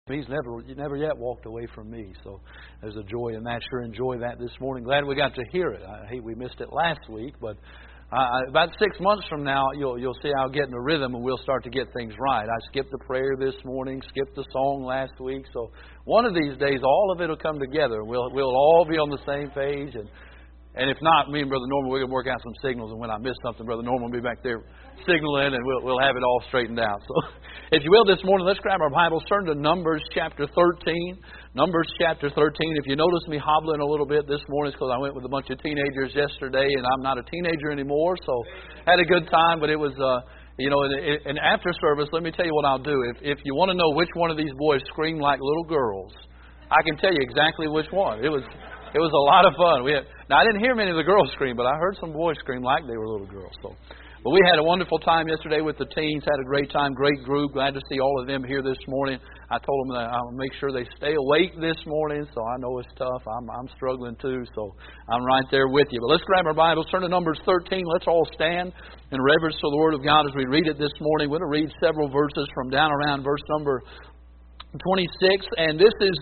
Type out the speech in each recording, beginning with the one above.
He's never yet walked away from me. So there's a joy in that. Sure enjoy that this morning. Glad we got to hear it. I hate we missed it last week, but about 6 months from now, you'll see I'll get in a rhythm and we'll start to get things right. I skipped the prayer this morning, skipped the song last week. So one of these days, all of it will come together. We'll all be on the same page. And if not, me and Brother Norman, we're going to work out some signals. And when I miss something, Brother Norman will be back there signaling, and we'll have it all straightened out. So, if you will, this morning, let's grab our Bibles, turn to Numbers chapter 13. Numbers chapter 13. If you notice me hobbling a little bit this morning, it's because I went with a bunch of teenagers yesterday, and I'm not a teenager anymore. So, had a good time, but it was, and after service, let me tell you what I'll do. If you want to know which one of these boys screamed like little girls, I can tell you exactly which one. It was a lot of fun. Now, I didn't hear many of the girls scream, but I heard some boys scream like they were little girls. But we had a wonderful time yesterday with the teens. Had a great time, great group. Glad to see all of them here this morning. I told them that I'll make sure they stay awake this morning, so I know it's tough. I'm struggling too, so I'm right there with you. But let's grab our Bibles, turn to Numbers 13. Let's all stand in reverence to the Word of God as we read it this morning. We're going to read several verses from down around verse number 26, and this is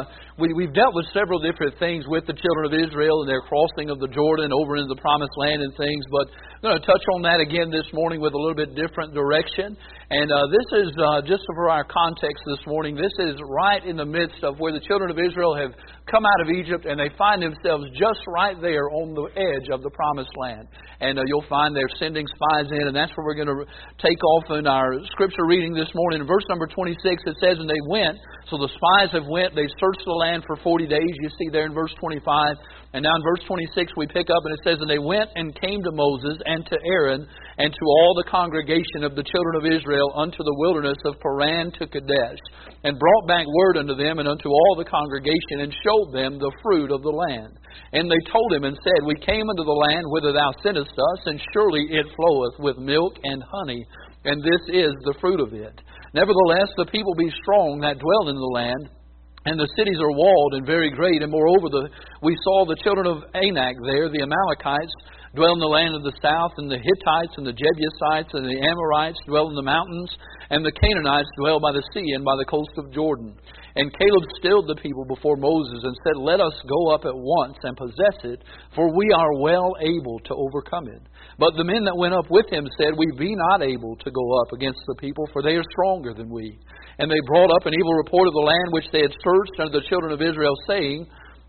we've dealt with several different things with the children of Israel and their crossing of the Jordan over into the Promised Land and things, but I'm going to touch on that again this morning with a little bit different direction. And this is, just for our context this morning, this is right in the midst of where the children of Israel have come out of Egypt, and they find themselves just right there on the edge of the Promised Land. And you'll find they're sending spies in, and that's where we're going to take off in our scripture reading this morning. In verse number 26, it says, "And they went," so the spies have went, they searched the land for 40 days, you see there in verse 25. And now in verse 26 we pick up, and it says, "And they went and came to Moses and to Aaron and to all the congregation of the children of Israel unto the wilderness of Paran to Kadesh, and brought back word unto them and unto all the congregation, and showed them the fruit of the land. And they told him and said, We came unto the land whither thou sentest us, and surely it floweth with milk and honey, and this is the fruit of it. Nevertheless, the people be strong that dwell in the land, and the cities are walled and very great. And moreover, we saw the children of Anak there, the Amalekites, dwell in the land of the south, and the Hittites and the Jebusites and the Amorites dwell in the mountains, and the Canaanites dwell by the sea and by the coast of Jordan. And Caleb stilled the people before Moses and said, Let us go up at once and possess it, for we are well able to overcome it. But the men that went up with him said, We be not able to go up against the people, for they are stronger than we. And they brought up an evil report of the land which they had searched unto the children of Israel, saying,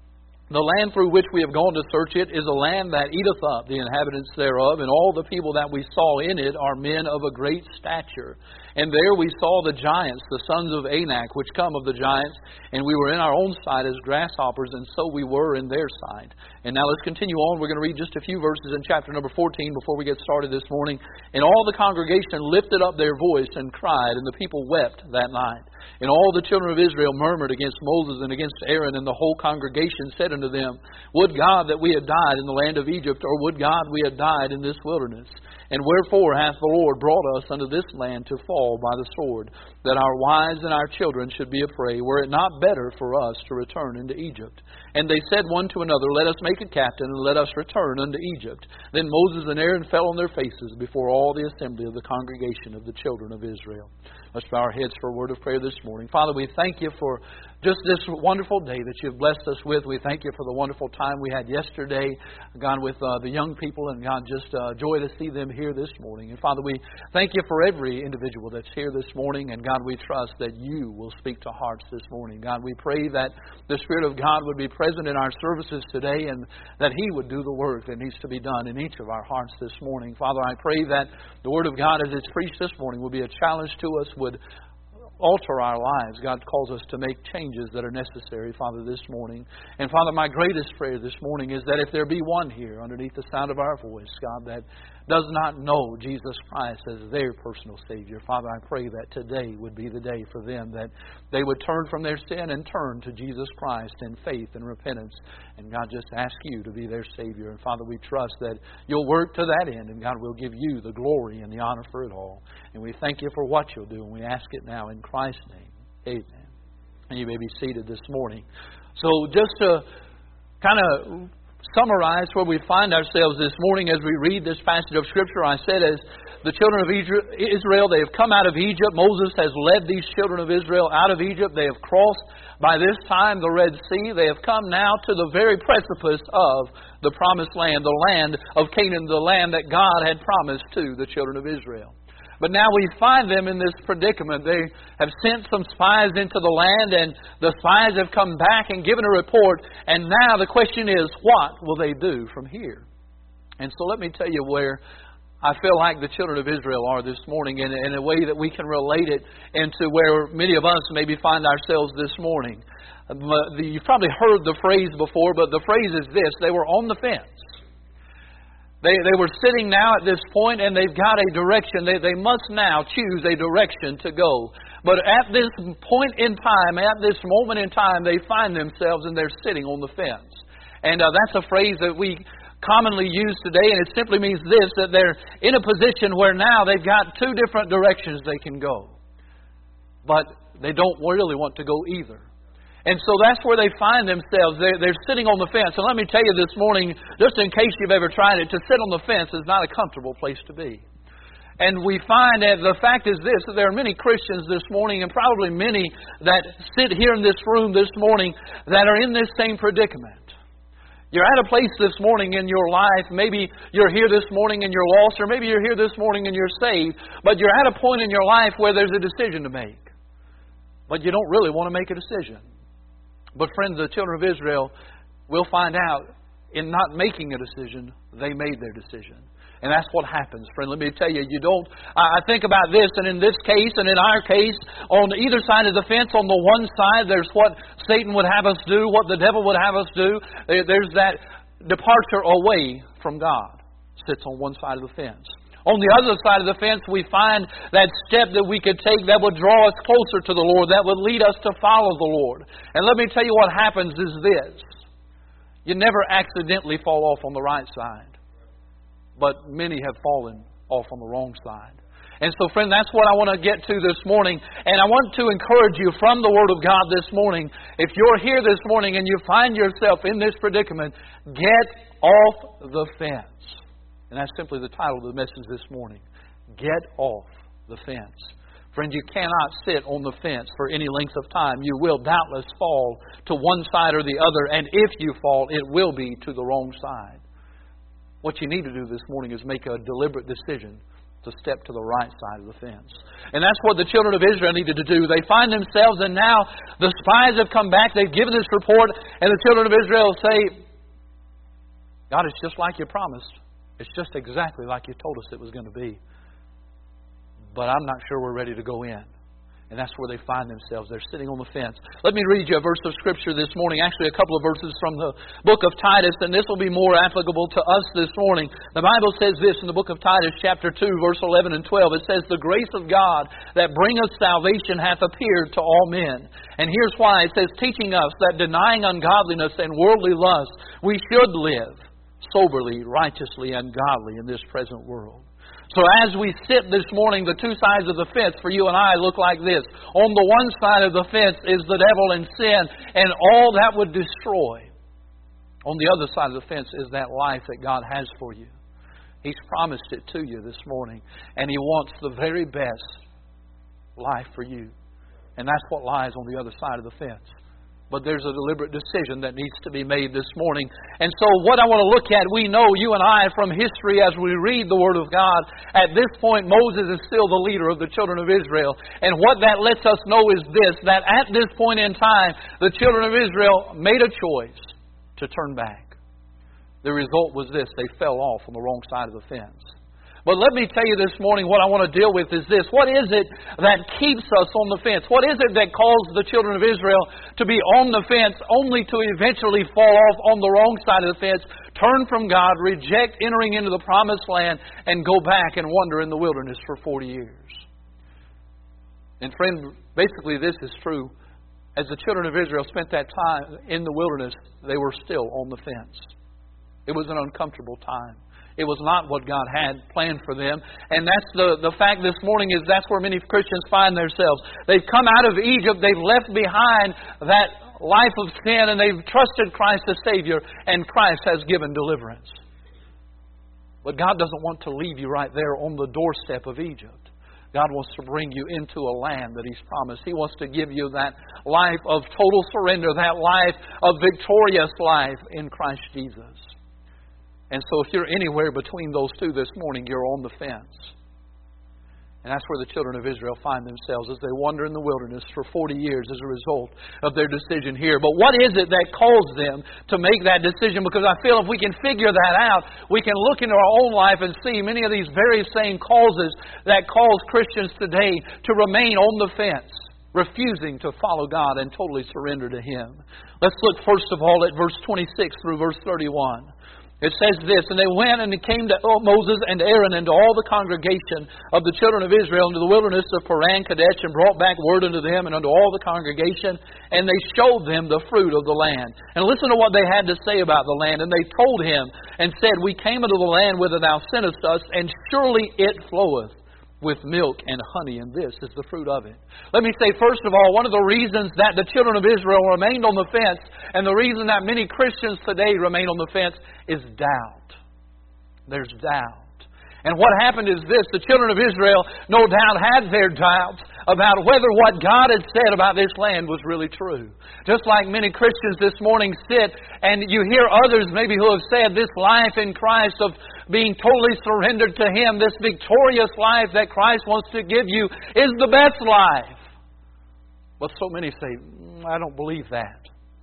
The land through which we have gone to search it is a land that eateth up the inhabitants thereof, and all the people that we saw in it are men of a great stature. And there we saw the giants, the sons of Anak, which come of the giants, and we were in our own sight as grasshoppers, and so we were in their sight." And now let's continue on. We're going to read just a few verses in chapter number 14 before we get started this morning. "And all the congregation lifted up their voice and cried, and the people wept that night. And all the children of Israel murmured against Moses and against Aaron, and the whole congregation said unto them, Would God that we had died in the land of Egypt, or would God we had died in this wilderness? And wherefore hath the Lord brought us unto this land to fall by the sword, that our wives and our children should be a prey? Were it not better for us to return into Egypt? And they said one to another, Let us make a captain, and let us return unto Egypt. Then Moses and Aaron fell on their faces before all the assembly of the congregation of the children of Israel." Let's bow our heads for a word of prayer this morning. Father, we thank you for just this wonderful day that you've blessed us with. We thank you for the wonderful time we had yesterday, God, with the young people, and God, just joy to see them here this morning. And Father, we thank you for every individual that's here this morning, and God, we trust that you will speak to hearts this morning. God, we pray that the Spirit of God would be present in our services today, and that He would do the work that needs to be done in each of our hearts this morning. Father, I pray that the Word of God as it's preached this morning will be a challenge to us, would alter our lives. God calls us to make changes that are necessary, Father, this morning. And Father, my greatest prayer this morning is that if there be one here underneath the sound of our voice, God, that does not know Jesus Christ as their personal Savior, Father, I pray that today would be the day for them, that they would turn from their sin and turn to Jesus Christ in faith and repentance. And God, just ask you to be their Savior. And Father, we trust that you'll work to that end, and God will give you the glory and the honor for it all. And we thank you for what you'll do, and we ask it now in Christ's name. Amen. And you may be seated this morning. So just to kind of summarize where we find ourselves this morning as we read this passage of Scripture. I said, as the children of Israel, they have come out of Egypt. Moses has led these children of Israel out of Egypt. They have crossed by this time the Red Sea. They have come now to the very precipice of the Promised Land, the land of Canaan, the land that God had promised to the children of Israel. But now we find them in this predicament. They have sent some spies into the land, and the spies have come back and given a report. And now the question is, what will they do from here? And so let me tell you where I feel like the children of Israel are this morning, in a way that we can relate it into where many of us maybe find ourselves this morning. You've probably heard the phrase before, but the phrase is this: they were on the fence. They were sitting now at this point, and they've got a direction. They must now choose a direction to go. But at this point in time, at this moment in time, they find themselves and they're sitting on the fence. And that's a phrase that we commonly use today, and it simply means this, that they're in a position where now they've got two different directions they can go. But they don't really want to go either. And so that's where they find themselves. They're sitting on the fence. And let me tell you this morning, just in case you've ever tried it, to sit on the fence is not a comfortable place to be. And we find that the fact is this, that there are many Christians this morning, and probably many that sit here in this room this morning, that are in this same predicament. You're at a place this morning in your life, maybe you're here this morning and you're lost, or maybe you're here this morning and you're saved, but you're at a point in your life where there's a decision to make. But you don't really want to make a decision. But friends, the children of Israel will find out in not making a decision, they made their decision. And that's what happens, friend. Let me tell you, I think about this, and in this case, and in our case, on either side of the fence, on the one side, there's what Satan would have us do, what the devil would have us do. There's that departure away from God, sits on one side of the fence. On the other side of the fence, we find that step that we could take that would draw us closer to the Lord, that would lead us to follow the Lord. And let me tell you what happens is this. You never accidentally fall off on the right side. But many have fallen off on the wrong side. And so, friend, that's what I want to get to this morning. And I want to encourage you from the Word of God this morning. If you're here this morning and you find yourself in this predicament, get off the fence. And that's simply the title of the message this morning. Get off the fence. Friend, you cannot sit on the fence for any length of time. You will doubtless fall to one side or the other. And if you fall, it will be to the wrong side. What you need to do this morning is make a deliberate decision to step to the right side of the fence. And that's what the children of Israel needed to do. They find themselves, and now the spies have come back. They've given this report, and the children of Israel say, God, it's just like you promised. It's just exactly like you told us it was going to be. But I'm not sure we're ready to go in. And that's where they find themselves. They're sitting on the fence. Let me read you a verse of Scripture this morning. Actually, a couple of verses from the book of Titus. And this will be more applicable to us this morning. The Bible says this in the book of Titus, chapter 2, verse 11 and 12. It says, the grace of God that bringeth salvation hath appeared to all men. And here's why. It says, teaching us that denying ungodliness and worldly lust, we should live soberly, righteously, and godly in this present world. So as we sit this morning, the two sides of the fence for you and I look like this. On the one side of the fence is the devil and sin and all that would destroy. On the other side of the fence is that life that God has for you. He's promised it to you this morning. And He wants the very best life for you. And that's what lies on the other side of the fence. But there's a deliberate decision that needs to be made this morning. And so what I want to look at, we know, you and I, from history as we read the Word of God, at this point Moses is still the leader of the children of Israel. And what that lets us know is this, that at this point in time, the children of Israel made a choice to turn back. The result was this, they fell off on the wrong side of the fence. But let me tell you this morning, what I want to deal with is this. What is it that keeps us on the fence? What is it that caused the children of Israel to be on the fence only to eventually fall off on the wrong side of the fence, turn from God, reject entering into the promised land, and go back and wander in the wilderness for 40 years? And friend, basically this is true. As the children of Israel spent that time in the wilderness, they were still on the fence. It was an uncomfortable time. It was not what God had planned for them. And that's the fact this morning is that's where many Christians find themselves. They've come out of Egypt. They've left behind that life of sin and they've trusted Christ as Savior, and Christ has given deliverance. But God doesn't want to leave you right there on the doorstep of Egypt. God wants to bring you into a land that He's promised. He wants to give you that life of total surrender, that life of victorious life in Christ Jesus. And so if you're anywhere between those two this morning, you're on the fence. And that's where the children of Israel find themselves as they wander in the wilderness for 40 years as a result of their decision here. But what is it that caused them to make that decision? Because I feel if we can figure that out, we can look into our own life and see many of these very same causes that cause Christians today to remain on the fence, refusing to follow God and totally surrender to Him. Let's look first of all at verse 26 through verse 31. It says this, "And they went and it came to Moses and Aaron and to all the congregation of the children of Israel into the wilderness of Paran Kadesh, and brought back word unto them and unto all the congregation, and they showed them the fruit of the land." And listen to what they had to say about the land. "And they told him and said, We came into the land whither thou sentest us, and surely it floweth with milk and honey, and this is the fruit of it." Let me say, first of all, one of the reasons that the children of Israel remained on the fence, and the reason that many Christians today remain on the fence, is doubt. There's doubt. And what happened is this: the children of Israel no doubt had their doubts about whether what God had said about this land was really true. Just like many Christians this morning sit and you hear others maybe who have said this life in Christ of being totally surrendered to Him, this victorious life that Christ wants to give you, is the best life. But so many say, I don't believe that.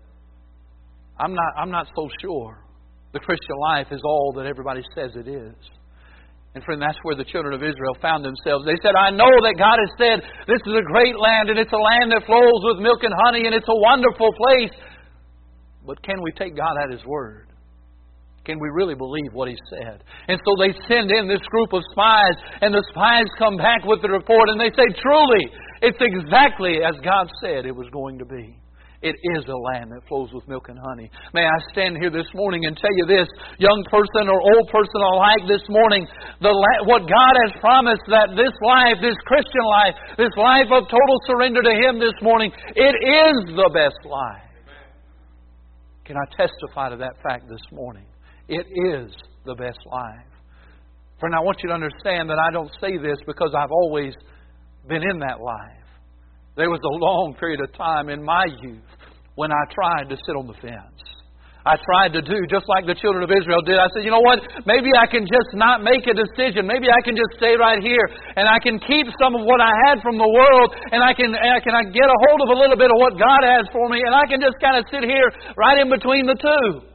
I'm not so sure. The Christian life is all that everybody says it is. And friend, that's where the children of Israel found themselves. They said, I know that God has said this is a great land and it's a land that flows with milk and honey and it's a wonderful place. But can we take God at His word? Can we really believe what He said? And so they send in this group of spies, and the spies come back with the report and they say, truly, it's exactly as God said it was going to be. It is a land that flows with milk and honey. May I stand here this morning and tell you this, young person or old person alike this morning, what God has promised, that this life, this Christian life, this life of total surrender to Him this morning, it is the best life. Can I testify to that fact this morning? It is the best life. Friend, I want you to understand that I don't say this because I've always been in that life. There was a long period of time in my youth when I tried to sit on the fence. I tried to do just like the children of Israel did. I said, you know what? Maybe I can just not make a decision. Maybe I can just stay right here and I can keep some of what I had from the world, and I can get a hold of a little bit of what God has for me, and I can just kind of sit here right in between the two.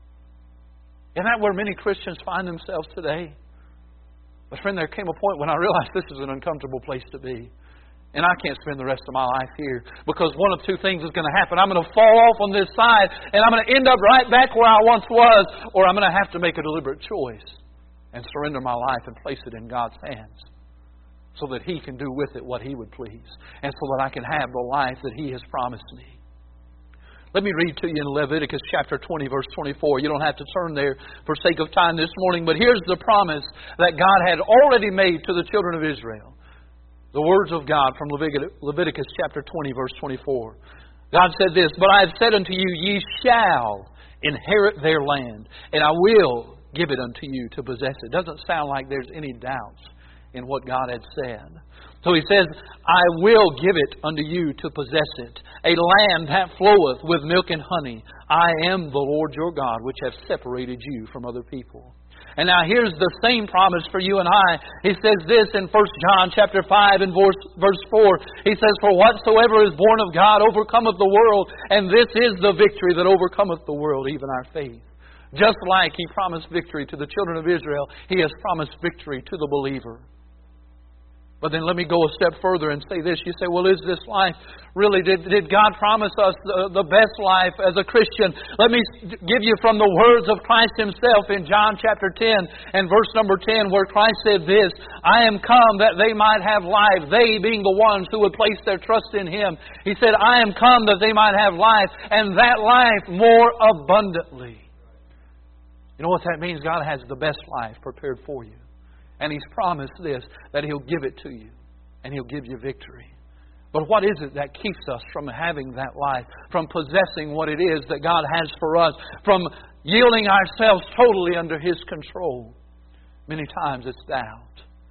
Isn't that where many Christians find themselves today? But friend, there came a point when I realized this is an uncomfortable place to be. And I can't spend the rest of my life here, because one of two things is going to happen. I'm going to fall off on this side and I'm going to end up right back where I once was, or I'm going to have to make a deliberate choice and surrender my life and place it in God's hands so that He can do with it what He would please, and so that I can have the life that He has promised me. Let me read to you in Leviticus chapter 20, verse 24. You don't have to turn there for sake of time this morning, but here's the promise that God had already made to the children of Israel. The words of God from Leviticus chapter 20, verse 24. God said this, "But I have said unto you, ye shall inherit their land, and I will give it unto you to possess it." Doesn't sound like there's any doubts in what God had said. So He says, "I will give it unto you to possess it, a land that floweth with milk and honey. I am the Lord your God, which have separated you from other people." And now here's the same promise for you and I. He says this in 1 John chapter 5 and verse 4. He says, "For whatsoever is born of God overcometh the world, and this is the victory that overcometh the world, even our faith." Just like He promised victory to the children of Israel, He has promised victory to the believer. But then let me go a step further and say this. You say, well, is this life really, did God promise us the best life as a Christian? Let me give you from the words of Christ Himself in John chapter 10 and verse number 10, where Christ said this, "I am come that they might have life," they being the ones who would place their trust in Him. He said, "I am come that they might have life, and that life more abundantly." You know what that means? God has the best life prepared for you. And He's promised this, that He'll give it to you. And He'll give you victory. But what is it that keeps us from having that life, from possessing what it is that God has for us, from yielding ourselves totally under His control? Many times it's doubt.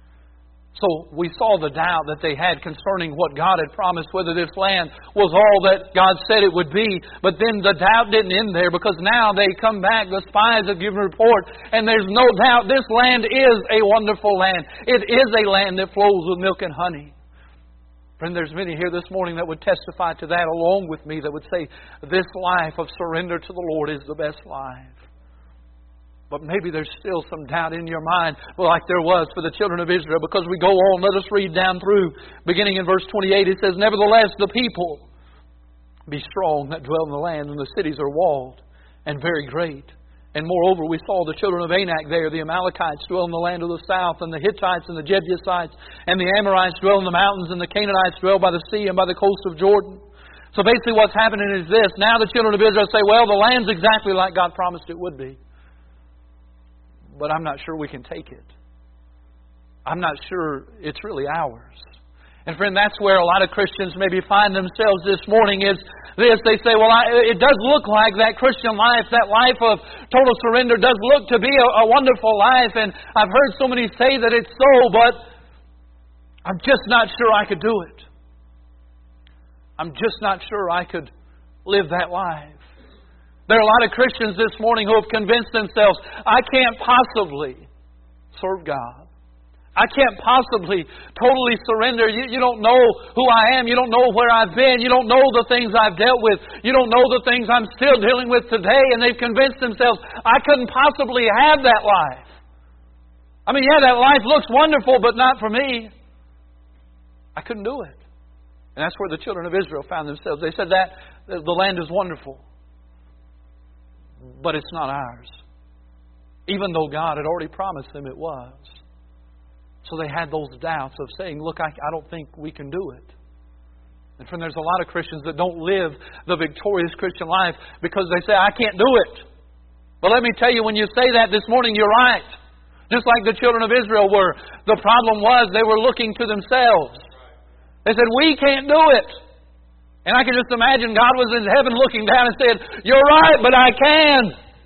So we saw the doubt that they had concerning what God had promised, whether this land was all that God said it would be. But then the doubt didn't end there, because now they come back, the spies have given a report, and there's no doubt this land is a wonderful land. It is a land that flows with milk and honey. Friend, there's many here this morning that would testify to that along with me, that would say this life of surrender to the Lord is the best life. But maybe there's still some doubt in your mind, like there was for the children of Israel. Because we go on, let us read down through, beginning in verse 28. It says, "Nevertheless, the people be strong that dwell in the land, and the cities are walled and very great. And moreover, we saw the children of Anak there, the Amalekites dwell in the land of the south, and the Hittites and the Jebusites, and the Amorites dwell in the mountains, and the Canaanites dwell by the sea and by the coast of Jordan." So basically what's happening is this. Now the children of Israel say, well, the land's exactly like God promised it would be. But I'm not sure we can take it. I'm not sure it's really ours. And friend, that's where a lot of Christians maybe find themselves this morning is this. They say, well, it does look like that Christian life, that life of total surrender does look to be a wonderful life. And I've heard so many say that it's so, but I'm just not sure I could do it. I'm just not sure I could live that life. There are a lot of Christians this morning who have convinced themselves, I can't possibly serve God. I can't possibly totally surrender. You don't know who I am. You don't know where I've been. You don't know the things I've dealt with. You don't know the things I'm still dealing with today. And they've convinced themselves, I couldn't possibly have that life. I mean, yeah, that life looks wonderful, but not for me. I couldn't do it. And that's where the children of Israel found themselves. They said that the land is wonderful, but it's not ours. Even though God had already promised them it was. So they had those doubts of saying, look, I don't think we can do it. And friend, there's a lot of Christians that don't live the victorious Christian life because they say, I can't do it. But let me tell you, when you say that this morning, you're right. Just like the children of Israel were. The problem was they were looking to themselves. They said, we can't do it. And I can just imagine God was in heaven looking down and said, you're right, but I can.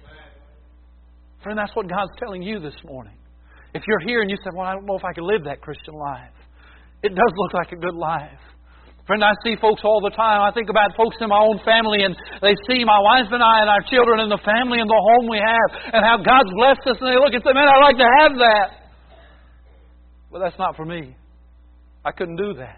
Friend, that's what God's telling you this morning. If you're here and you say, well, I don't know if I can live that Christian life. It does look like a good life. Friend, I see folks all the time. I think about folks in my own family, and they see my wife and I and our children and the family and the home we have and how God's blessed us, and they look and say, man, I'd like to have that. But that's not for me. I couldn't do that.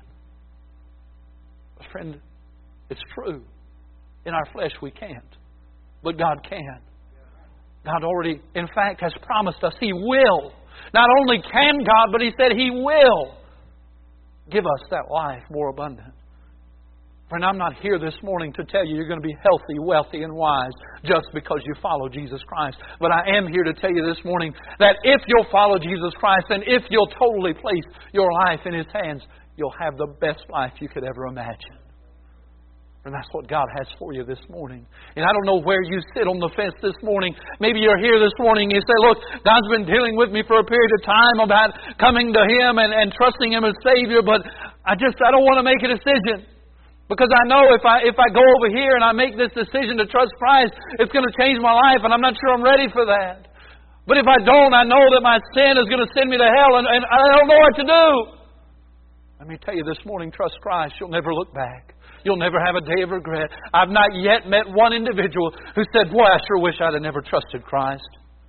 But friend, it's true. In our flesh we can't. But God can. God already, in fact, has promised us He will. Not only can God, but He said He will give us that life more abundant. Friend, I'm not here this morning to tell you you're going to be healthy, wealthy, and wise just because you follow Jesus Christ. But I am here to tell you this morning that if you'll follow Jesus Christ and if you'll totally place your life in His hands, you'll have the best life you could ever imagine. And that's what God has for you this morning. And I don't know where you sit on the fence this morning. Maybe you're here this morning and you say, look, God's been dealing with me for a period of time about coming to Him and trusting Him as Savior, but I don't want to make a decision. Because I know if I go over here and I make this decision to trust Christ, it's going to change my life, and I'm not sure I'm ready for that. But if I don't, I know that my sin is going to send me to hell, and I don't know what to do. Let me tell you this morning, trust Christ. You'll never look back. You'll never have a day of regret. I've not yet met one individual who said, boy, I sure wish I'd have never trusted Christ.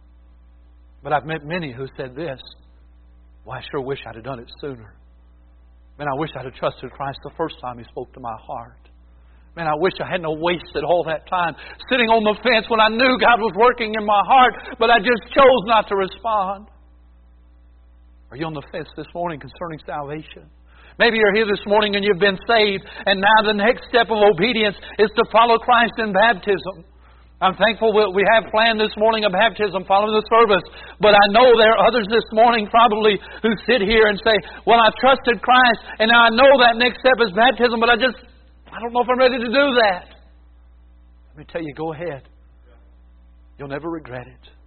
But I've met many who said this, well, I sure wish I'd have done it sooner. Man, I wish I'd have trusted Christ the first time He spoke to my heart. Man, I wish I hadn't wasted all that time sitting on the fence when I knew God was working in my heart, but I just chose not to respond. Are you on the fence this morning concerning salvation? Maybe you're here this morning and you've been saved, and now the next step of obedience is to follow Christ in baptism. I'm thankful we have planned this morning a baptism following the service. But I know there are others this morning probably who sit here and say, well, I've trusted Christ, and now I know that next step is baptism, but I don't know if I'm ready to do that. Let me tell you, go ahead. You'll never regret it.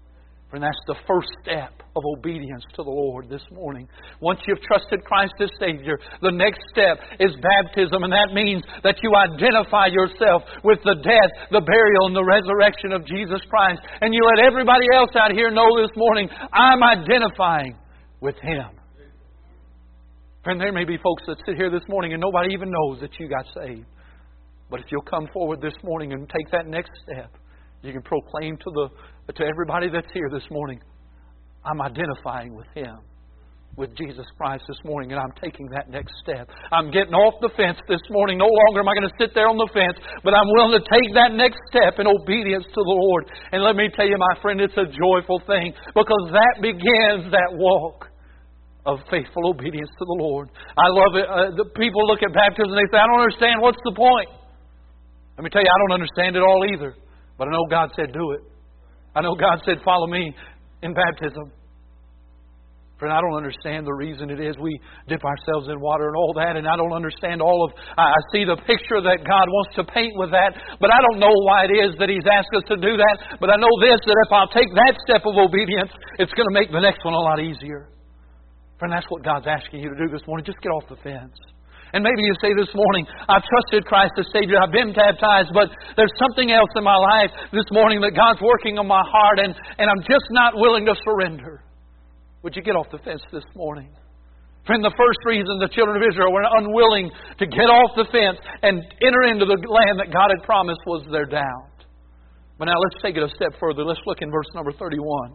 And that's the first step of obedience to the Lord this morning. Once you've trusted Christ as Savior, the next step is baptism. And that means that you identify yourself with the death, the burial, and the resurrection of Jesus Christ. And you let everybody else out here know this morning, I'm identifying with Him. Friend, there may be folks that sit here this morning and nobody even knows that you got saved. But if you'll come forward this morning and take that next step, you can proclaim to everybody that's here this morning, I'm identifying with Him, with Jesus Christ this morning, and I'm taking that next step. I'm getting off the fence this morning. No longer am I going to sit there on the fence, but I'm willing to take that next step in obedience to the Lord. And let me tell you, my friend, it's a joyful thing, because that begins that walk of faithful obedience to the Lord. I love it. The people look at baptism and they say, I don't understand. What's the point? Let me tell you, I don't understand it all either. But I know God said do it. I know God said follow me in baptism. Friend, I don't understand the reason it is we dip ourselves in water and all that. And I don't understand all of... I see the picture that God wants to paint with that. But I don't know why it is that He's asked us to do that. But I know this, that if I'll take that step of obedience, it's going to make the next one a lot easier. Friend, that's what God's asking you to do this morning. Just get off the fence. And maybe you say this morning, I've trusted Christ as Savior, I've been baptized, but there's something else in my life this morning that God's working on my heart, and I'm just not willing to surrender. Would you get off the fence this morning? Friend, the first reason the children of Israel were unwilling to get off the fence and enter into the land that God had promised was their doubt. But now let's take it a step further. Let's look in verse number 31.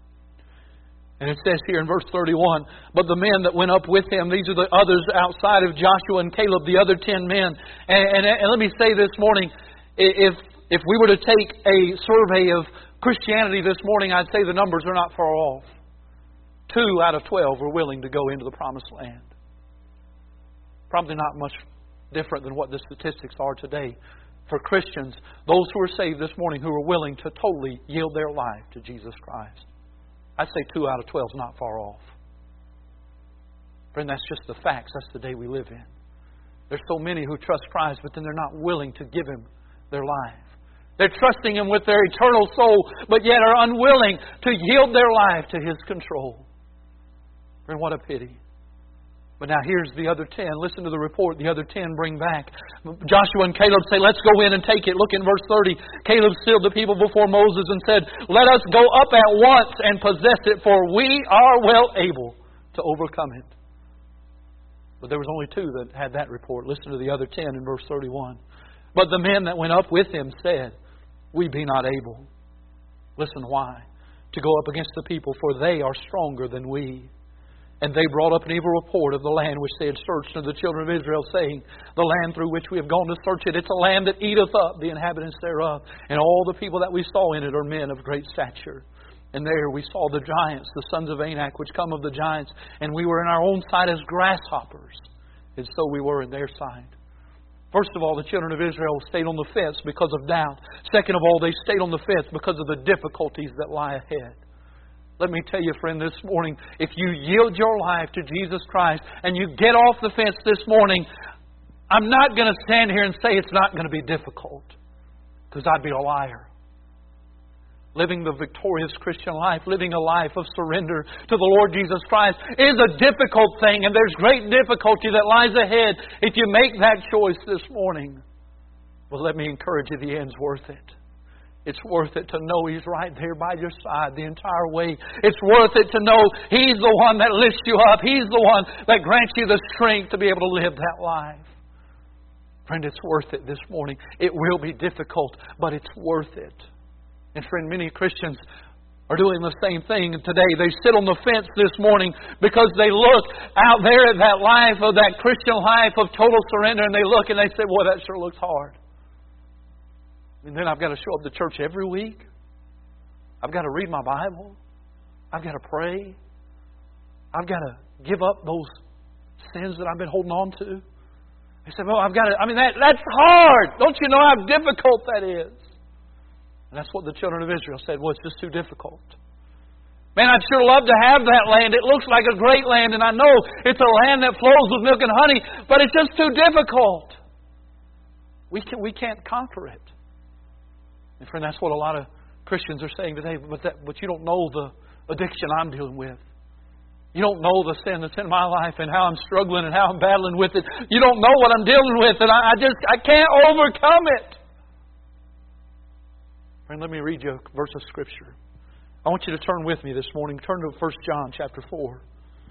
And it says here in verse 31, but the men that went up with him, these are the others outside of Joshua and Caleb, the other 10 men. And let me say this morning, if we were to take a survey of Christianity this morning, I'd say the numbers are not far off. 2 out of 12 were willing to go into the promised land. Probably not much different than what the statistics are today for Christians, those who are saved this morning who are willing to totally yield their life to Jesus Christ. I'd say 2 out of 12 is not far off. Friend, that's just the facts. That's the day we live in. There's so many who trust Christ, but then they're not willing to give Him their life. They're trusting Him with their eternal soul, but yet are unwilling to yield their life to His control. Friend, what a pity. But now here's the other 10. Listen to the report the other 10 bring back. Joshua and Caleb say, let's go in and take it. Look in verse 30. Caleb stilled the people before Moses and said, let us go up at once and possess it, for we are well able to overcome it. But there was only 2 that had that report. Listen to the other 10 in verse 31. But the men that went up with him said, we be not able. Listen why. To go up against the people, for they are stronger than we. And they brought up an evil report of the land which they had searched to the children of Israel, saying, the land through which we have gone to search it, it's a land that eateth up the inhabitants thereof. And all the people that we saw in it are men of great stature. And there we saw the giants, the sons of Anak, which come of the giants. And we were in our own sight as grasshoppers. And so we were in their sight. First of all, the children of Israel stayed on the fence because of doubt. Second of all, they stayed on the fence because of the difficulties that lie ahead. Let me tell you, friend, this morning, if you yield your life to Jesus Christ and you get off the fence this morning, I'm not going to stand here and say it's not going to be difficult, because I'd be a liar. Living the victorious Christian life, living a life of surrender to the Lord Jesus Christ is a difficult thing, and there's great difficulty that lies ahead if you make that choice this morning. Well, let me encourage you, the end's worth it. It's worth it to know He's right there by your side the entire way. It's worth it to know He's the one that lifts you up. He's the one that grants you the strength to be able to live that life. Friend, it's worth it this morning. It will be difficult, but it's worth it. And friend, many Christians are doing the same thing today. They sit on the fence this morning because they look out there at that life of that Christian life of total surrender, and they look and they say, boy, that sure looks hard. And then I've got to show up to church every week. I've got to read my Bible. I've got to pray. I've got to give up those sins that I've been holding on to. They said, well, I've got to, that's hard. Don't you know how difficult that is? And that's what the children of Israel said. Well, it's just too difficult. Man, I'd sure love to have that land. It looks like a great land, and I know it's a land that flows with milk and honey, but it's just too difficult. We can't conquer it. And friend, that's what a lot of Christians are saying today, but you don't know the addiction I'm dealing with. You don't know the sin that's in my life and how I'm struggling and how I'm battling with it. You don't know what I'm dealing with, and I can't overcome it. Friend, let me read you a verse of Scripture. I want you to turn with me this morning. Turn to 1 John chapter 4.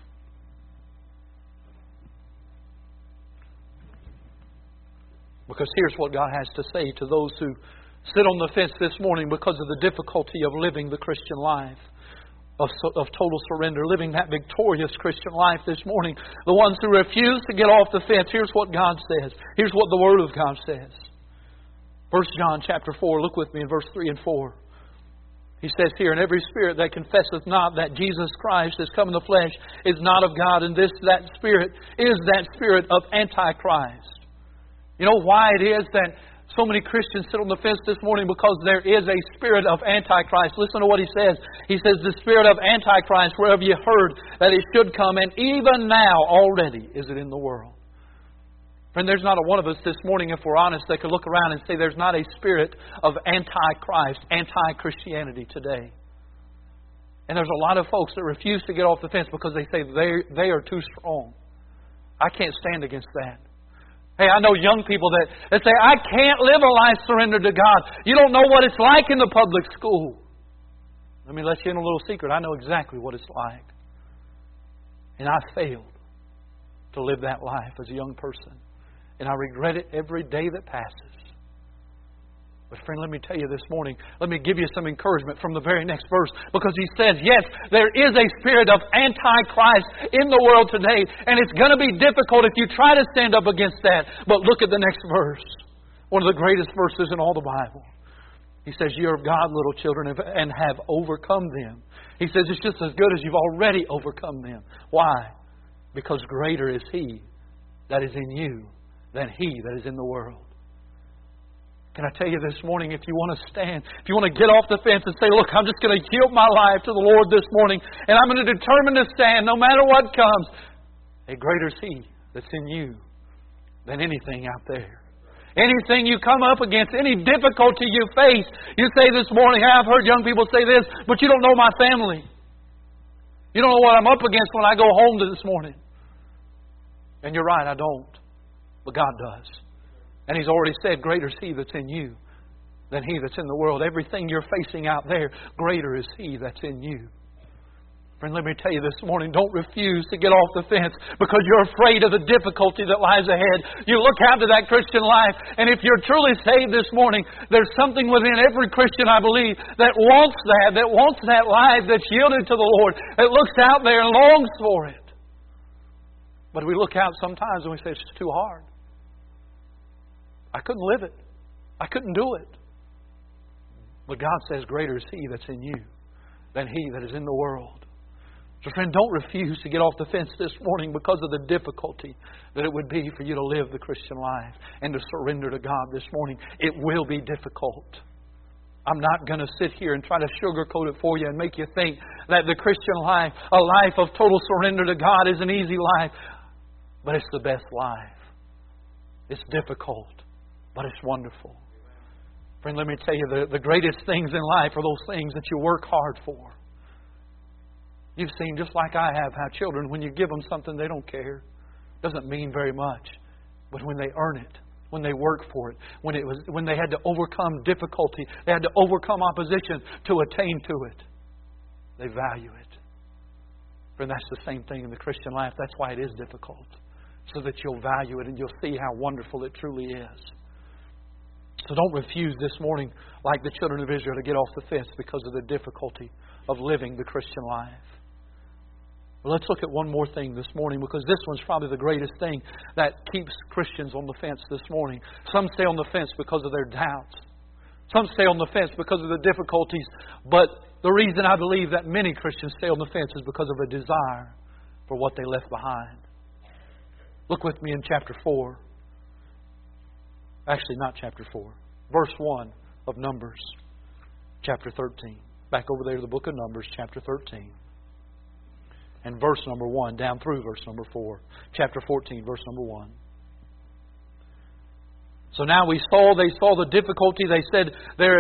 Because here's what God has to say to those who sit on the fence this morning because of the difficulty of living the Christian life, of total surrender, living that victorious Christian life this morning. The ones who refuse to get off the fence, here's what God says. Here's what the Word of God says. 1 John chapter 4, look with me in verse 3 and 4. He says here, "And every spirit that confesseth not that Jesus Christ is come in the flesh is not of God, and that spirit is that spirit of Antichrist." You know why it is that so many Christians sit on the fence this morning? Because there is a spirit of Antichrist. Listen to what he says. He says, "The spirit of Antichrist, wherever you heard that it should come, and even now already is it in the world." Friend, there's not a one of us this morning, if we're honest, that could look around and say there's not a spirit of Antichrist, anti-Christianity today. And there's a lot of folks that refuse to get off the fence because they say they are too strong. I can't stand against that. Hey, I know young people that say, "I can't live a life surrendered to God. You don't know what it's like in the public school." Let me let you in a little secret. I know exactly what it's like. And I failed to live that life as a young person. And I regret it every day that passes. But friend, let me tell you this morning, let me give you some encouragement from the very next verse. Because he says, yes, there is a spirit of Antichrist in the world today. And it's going to be difficult if you try to stand up against that. But look at the next verse. One of the greatest verses in all the Bible. He says, "You are of God, little children, and have overcome them." He says it's just as good as you've already overcome them. Why? Because greater is He that is in you than he that is in the world. Can I tell you this morning, if you want to stand, if you want to get off the fence and say, "Look, I'm just going to yield my life to the Lord this morning, and I'm going to determine to stand no matter what comes," a greater is He that's in you than anything out there. Anything you come up against, any difficulty you face, you say this morning, "I've heard young people say this, but you don't know my family. You don't know what I'm up against when I go home this morning." And you're right, I don't. But God does. And He's already said, "Greater is He that's in you than he that's in the world." Everything you're facing out there, greater is He that's in you. Friend, let me tell you this morning, don't refuse to get off the fence because you're afraid of the difficulty that lies ahead. You look out to that Christian life, and if you're truly saved this morning, there's something within every Christian, I believe, that wants that life that's yielded to the Lord, that looks out there and longs for it. But we look out sometimes and we say, "It's too hard. I couldn't live it. I couldn't do it." But God says, "Greater is He that's in you than he that is in the world." So friend, don't refuse to get off the fence this morning because of the difficulty that it would be for you to live the Christian life and to surrender to God this morning. It will be difficult. I'm not going to sit here and try to sugarcoat it for you and make you think that the Christian life, a life of total surrender to God, is an easy life. But it's the best life. It's difficult, but it's wonderful. Friend, let me tell you, the greatest things in life are those things that you work hard for. You've seen, just like I have, how children, when you give them something, they don't care. Doesn't mean very much. But when they earn it, when they work for it, when they had to overcome difficulty, they had to overcome opposition to attain to it, they value it. Friend, that's the same thing in the Christian life. That's why it is difficult. So that you'll value it and you'll see how wonderful it truly is. So don't refuse this morning, like the children of Israel, to get off the fence because of the difficulty of living the Christian life. Well, let's look at one more thing this morning, because this one's probably the greatest thing that keeps Christians on the fence this morning. Some stay on the fence because of their doubts. Some stay on the fence because of the difficulties. But the reason I believe that many Christians stay on the fence is because of a desire for what they left behind. Look with me in chapter 4. Actually, not chapter 4. Verse 1 of Numbers, chapter 13. Back over there to the book of Numbers, chapter 13. And verse number 1, down through verse number 4. Chapter 14, verse number 1. So now they saw the difficulty. They said, there is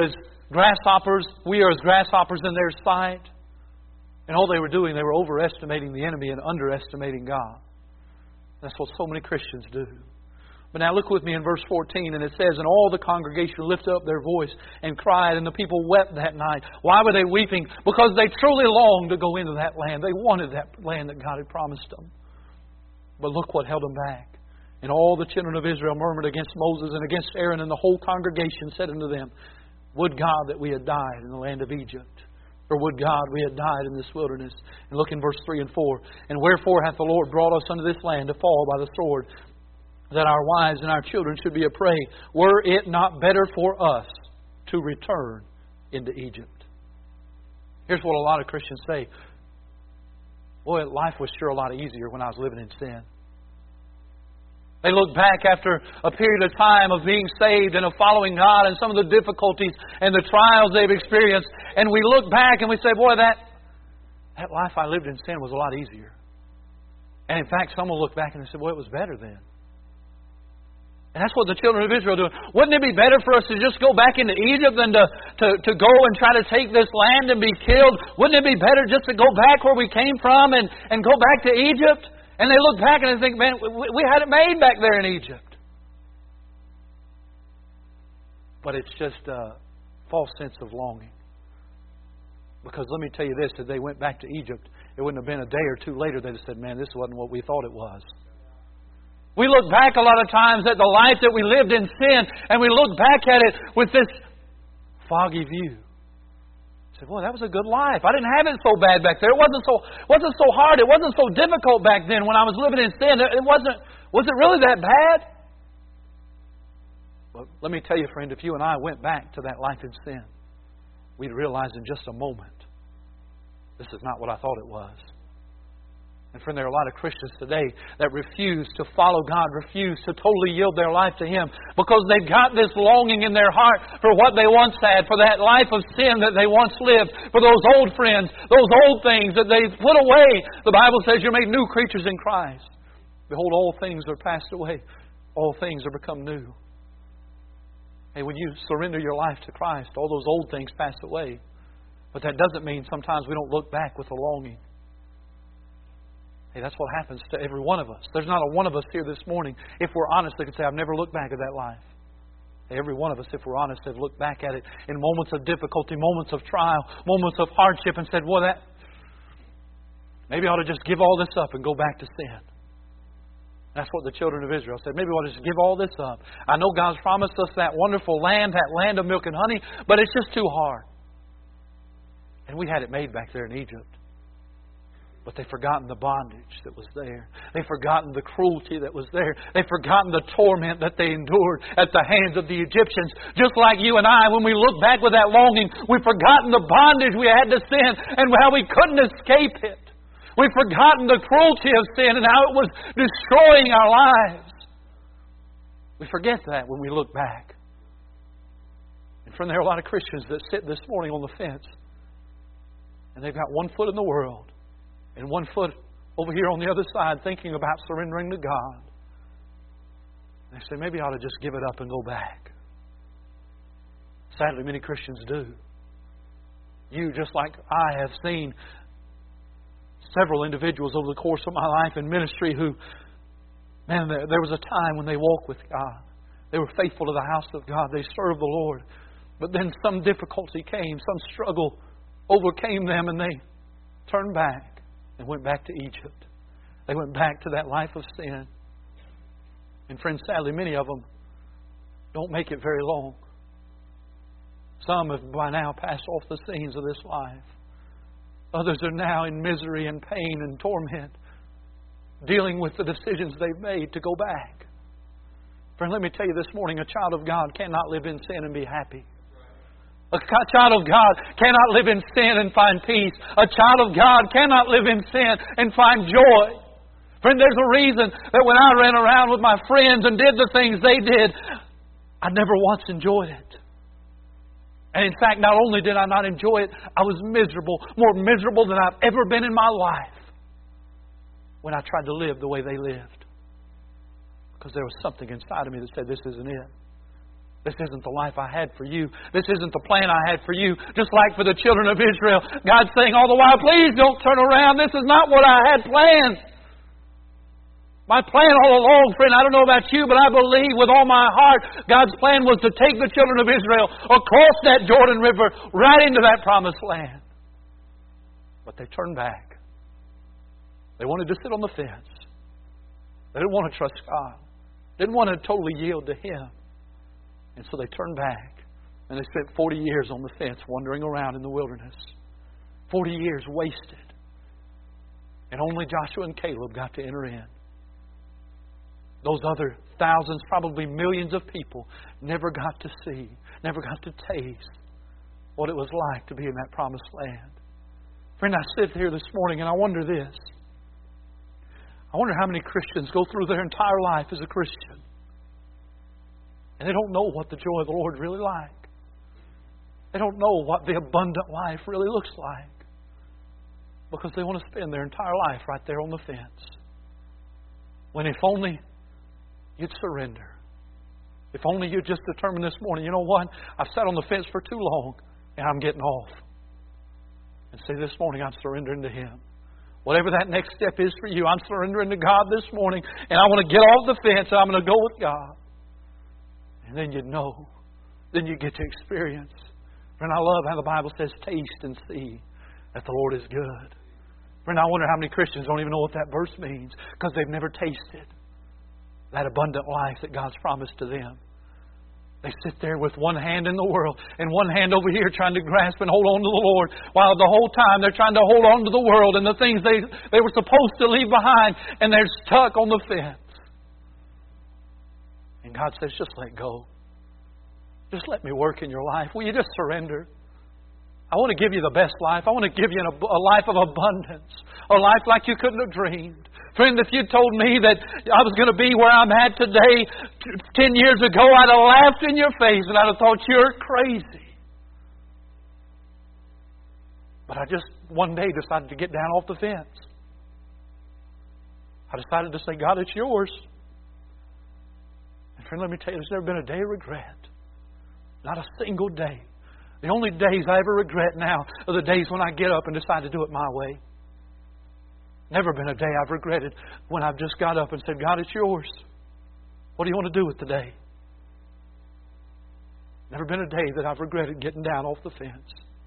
grasshoppers. We are as grasshoppers in their sight. And all they were doing, they were overestimating the enemy and underestimating God. That's what so many Christians do. But now look with me in verse 14, and it says, "And all the congregation lifted up their voice and cried, and the people wept that night." Why were they weeping? Because they truly longed to go into that land. They wanted that land that God had promised them. But look what held them back. "And all the children of Israel murmured against Moses and against Aaron, and the whole congregation said unto them, Would God that we had died in the land of Egypt. Or would God we had died in this wilderness." And look in verse 3 and 4. "And wherefore hath the Lord brought us unto this land to fall by the sword, that our wives and our children should be a prey? Were it not better for us to return into Egypt?" Here's what a lot of Christians say. "Boy, life was sure a lot easier when I was living in sin." They look back after a period of time of being saved and of following God and some of the difficulties and the trials they've experienced. And we look back and we say, "Boy, that life I lived in sin was a lot easier." And in fact, some will look back and they say, "Boy, it was better then." And that's what the children of Israel are doing. Wouldn't it be better for us to just go back into Egypt than to go and try to take this land and be killed? Wouldn't it be better just to go back where we came from and go back to Egypt? And they look back and they think, "Man, we had it made back there in Egypt." But it's just a false sense of longing. Because let me tell you this, if they went back to Egypt, it wouldn't have been a day or two later they'd have said, "Man, this wasn't what we thought it was." We look back a lot of times at the life that we lived in sin, and we look back at it with this foggy view. Say, "Boy, that was a good life. I didn't have it so bad back there. It wasn't so hard. It wasn't so difficult back then when I was living in sin. Was it really that bad?" But let me tell you, friend, if you and I went back to that life in sin, we'd realize in just a moment, this is not what I thought it was. And friend, there are a lot of Christians today that refuse to follow God, refuse to totally yield their life to Him because they've got this longing in their heart for what they once had, for that life of sin that they once lived, for those old friends, those old things that they put away. The Bible says you're made new creatures in Christ. Behold, all things are passed away. All things are become new. Hey, when you surrender your life to Christ, all those old things pass away. But that doesn't mean sometimes we don't look back with a longing. Hey, that's what happens to every one of us. There's not a one of us here this morning, if we're honest, that can say, "I've never looked back at that life." Hey, every one of us, if we're honest, have looked back at it in moments of difficulty, moments of trial, moments of hardship, and said, "Boy, maybe I ought to just give all this up and go back to sin." That's what the children of Israel said. Maybe we ought to just give all this up. I know God's promised us that wonderful land, that land of milk and honey, but it's just too hard. And we had it made back there in Egypt. But they've forgotten the bondage that was there. They've forgotten the cruelty that was there. They've forgotten the torment that they endured at the hands of the Egyptians. Just like you and I, when we look back with that longing, we've forgotten the bondage we had to sin and how we couldn't escape it. We've forgotten the cruelty of sin and how it was destroying our lives. We forget that when we look back. And friend, there are a lot of Christians that sit this morning on the fence and they've got one foot in the world and one foot over here on the other side thinking about surrendering to God. And they say, "Maybe I ought to just give it up and go back." Sadly, many Christians do. You, just like I, have seen several individuals over the course of my life in ministry who, man, there was a time when they walked with God. They were faithful to the house of God. They served the Lord. But then some difficulty came, some struggle overcame them, and they turned back and went back to Egypt. They went back to that life of sin. And friends, sadly, many of them don't make it very long. Some have by now passed off the scenes of this life. Others are now in misery and pain and torment, dealing with the decisions they've made to go back. Friend, let me tell you this morning, a child of God cannot live in sin and be happy. A child of God cannot live in sin and find peace. A child of God cannot live in sin and find joy. Friend, there's a reason that when I ran around with my friends and did the things they did, I never once enjoyed it. And in fact, not only did I not enjoy it, I was miserable, more miserable than I've ever been in my life when I tried to live the way they lived. Because there was something inside of me that said, "This isn't it." This isn't the life I had for you. This isn't the plan I had for you. Just like for the children of Israel, God's saying all the while, please don't turn around. This is not what I had planned. My plan all along, friend, I don't know about you, but I believe with all my heart, God's plan was to take the children of Israel across that Jordan River, right into that promised land. But they turned back. They wanted to sit on the fence. They didn't want to trust God. They didn't want to totally yield to Him. And so they turned back. And they spent 40 years on the fence, wandering around in the wilderness. 40 years wasted. And only Joshua and Caleb got to enter in. Those other thousands, probably millions of people, never got to see, never got to taste what it was like to be in that promised land. Friend, I sit here this morning and I wonder this. I wonder how many Christians go through their entire life as a Christian and they don't know what the joy of the Lord really like. They don't know what the abundant life really looks like because they want to spend their entire life right there on the fence. When if only you'd surrender. If only you'd just determine this morning, you know what? I've sat on the fence for too long and I'm getting off. And say this morning, I'm surrendering to Him. Whatever that next step is for you, I'm surrendering to God this morning and I want to get off the fence and I'm going to go with God. And then you know. Then you get to experience. Friend, I love how the Bible says, taste and see that the Lord is good. Friend, I wonder how many Christians don't even know what that verse means because they've never tasted that abundant life that God's promised to them. They sit there with one hand in the world and one hand over here trying to grasp and hold on to the Lord, while the whole time they're trying to hold on to the world and the things they were supposed to leave behind, and they're stuck on the fence. And God says, just let go. Just let me work in your life. Will you just surrender? I want to give you the best life. I want to give you a life of abundance. A life like you couldn't have dreamed. Friend, if you told me that I was going to be where I'm at today 10 years ago, I'd have laughed in your face and I'd have thought you're crazy. But I just one day decided to get down off the fence. I decided to say, God, it's yours. And friend, let me tell you, there's never been a day of regret. Not a single day. The only days I ever regret now are the days when I get up and decide to do it my way. Never been a day I've regretted when I've just got up and said, God, it's yours. What do you want to do with the day? Never been a day that I've regretted getting down off the fence.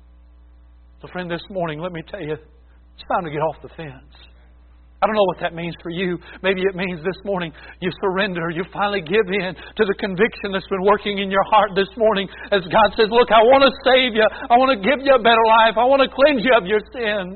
So friend, this morning, let me tell you, it's time to get off the fence. I don't know what that means for you. Maybe it means this morning you surrender. You finally give in to the conviction that's been working in your heart this morning as God says, look, I want to save you. I want to give you a better life. I want to cleanse you of your sins.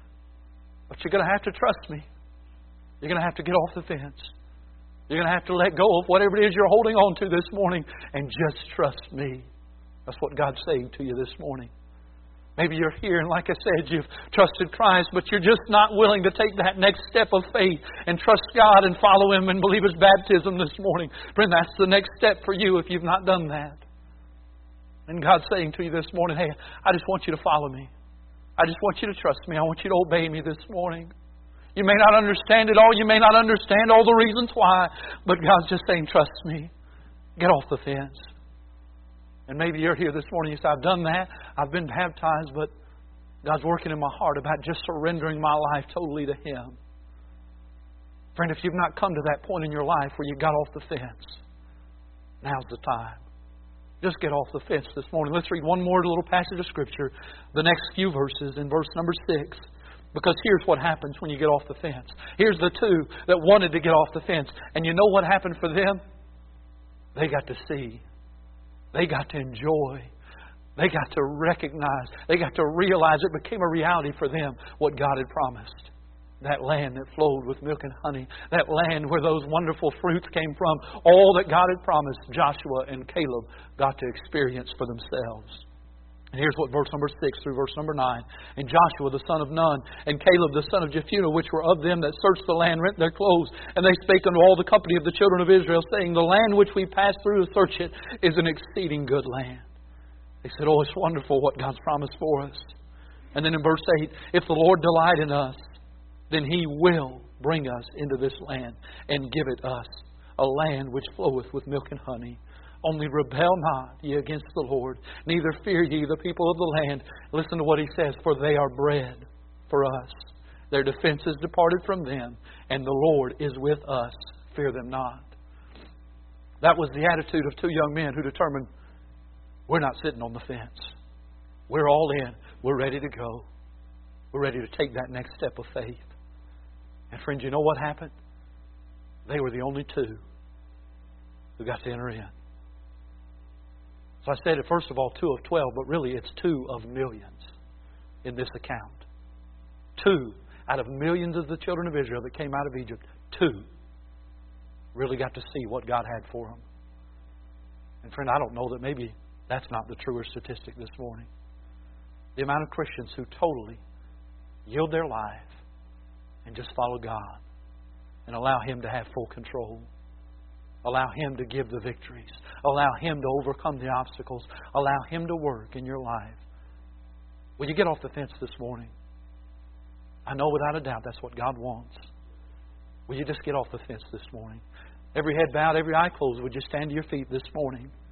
But you're going to have to trust me. You're going to have to get off the fence. You're going to have to let go of whatever it is you're holding on to this morning and just trust me. That's what God's saying to you this morning. Maybe you're here and like I said, you've trusted Christ, but you're just not willing to take that next step of faith and trust God and follow Him and believe His baptism this morning. Friend, that's the next step for you if you've not done that. And God's saying to you this morning, hey, I just want you to follow me. I just want you to trust me. I want you to obey me this morning. You may not understand it all. You may not understand all the reasons why. But God's just saying, trust me. Get off the fence. And maybe you're here this morning. You say, I've done that. I've been baptized. But God's working in my heart about just surrendering my life totally to Him. Friend, if you've not come to that point in your life where you got off the fence, now's the time. Just get off the fence this morning. Let's read one more little passage of Scripture. The next few verses in verse number 6. Because here's what happens when you get off the fence. Here's the two that wanted to get off the fence. And you know what happened for them? They got to see. They got to enjoy. They got to recognize. They got to realize it became a reality for them what God had promised. That land that flowed with milk and honey. That land where those wonderful fruits came from. All that God had promised, Joshua and Caleb got to experience for themselves. And here's what verse number 6 through verse number 9. And Joshua the son of Nun, and Caleb the son of Jephunneh, which were of them that searched the land, rent their clothes. And they spake unto all the company of the children of Israel, saying, the land which we passed through to search it is an exceeding good land. They said, oh, it's wonderful what God's promised for us. And then in verse 8, if the Lord delight in us, then He will bring us into this land and give it us, a land which floweth with milk and honey. Only rebel not ye against the Lord, neither fear ye the people of the land. Listen to what He says, for they are bread for us. Their defense is departed from them, and the Lord is with us. Fear them not. That was the attitude of two young men who determined, we're not sitting on the fence. We're all in. We're ready to go. We're ready to take that next step of faith. And friends, you know what happened? They were the only two who got to enter in. So I said it, first of all, 2 of 12, but really it's 2 of millions in this account. 2 out of millions of the children of Israel that came out of Egypt, 2 really got to see what God had for them. And friend, I don't know that maybe that's not the truer statistic this morning. The amount of Christians who totally yield their life and just follow God and allow Him to have full control. Allow Him to give the victories. Allow Him to overcome the obstacles. Allow Him to work in your life. Will you get off the fence this morning? I know without a doubt that's what God wants. Will you just get off the fence this morning? Every head bowed, every eye closed. Would you stand to your feet this morning?